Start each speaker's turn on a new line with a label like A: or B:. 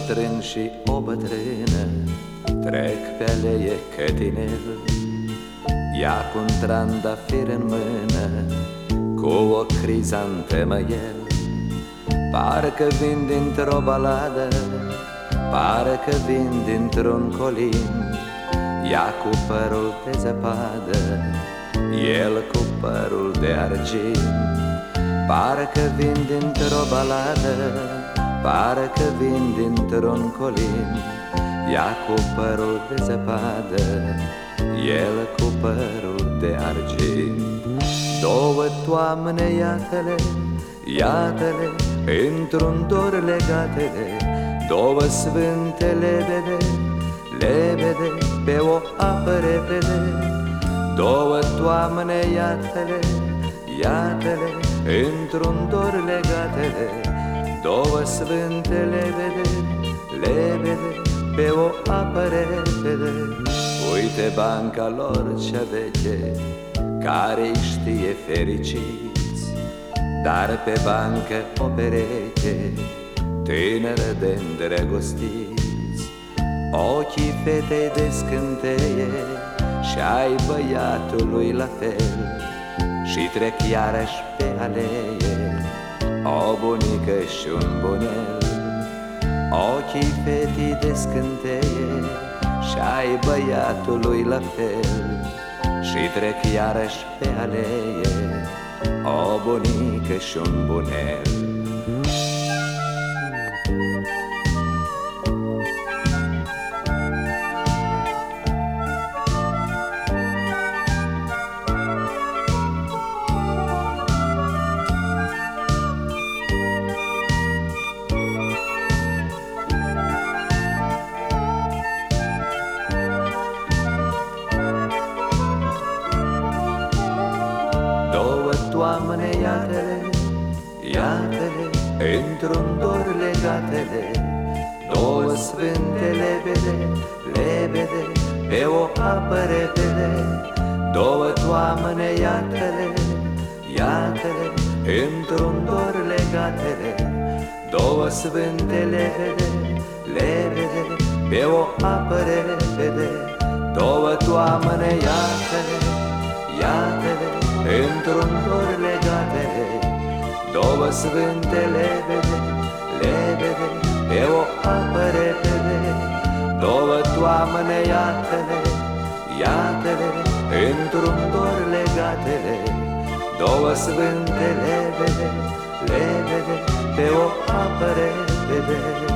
A: bătrân și o bătrână trec pe aleie cătinel. Ea cu un trandafir în mână, cu o crizantemă el. Parcă vin dintr-o baladă, parcă vin dintr-un colin. Ea cu părul de zăpadă, el cu părul de argint. Parcă vin dintr-o baladă, parcă vin dintr-un colin. Ea cu părul de zăpadă, el cu părul de argint. Două toamne, iată-le, iată-le, într-un dor legatele. Două sfânte lebede, lebede, pe o apă repede. Două toamne, iată-le, iată-le, într-un dor legatele. Două sfânte lebede, lebede, pe o apă repede. Uite banca lor cea veche, care-i știe fericiți, dar pe bancă o pereche tânără de-ndrăgostiți. Ochii fetei de scânteie și ai băiatului la fel, și trec iarăși pe aleie o bunică și un bunel. Ochii fetii de scânteie și ai băiatului la fel, și trec iarăși pe aleie o bunică și un bunel. Toamne, iată-le, iată-le, într-un dor legatele. Două sfânte lebede, lebede, pe o apă repede. Două toamne, iată-le, iată-le, într-un dor legatele. Două sfânte lebede, lebede, pe o apă repede. Două toamne, iată-le, iată-le, într-un dor legatele. Două sfânte lebede, lebede, pe o apă repede. Două toamne, iată-le, iată-le, într-un dor legatele. Două sfânte lebede, lebede, pe o apă repede.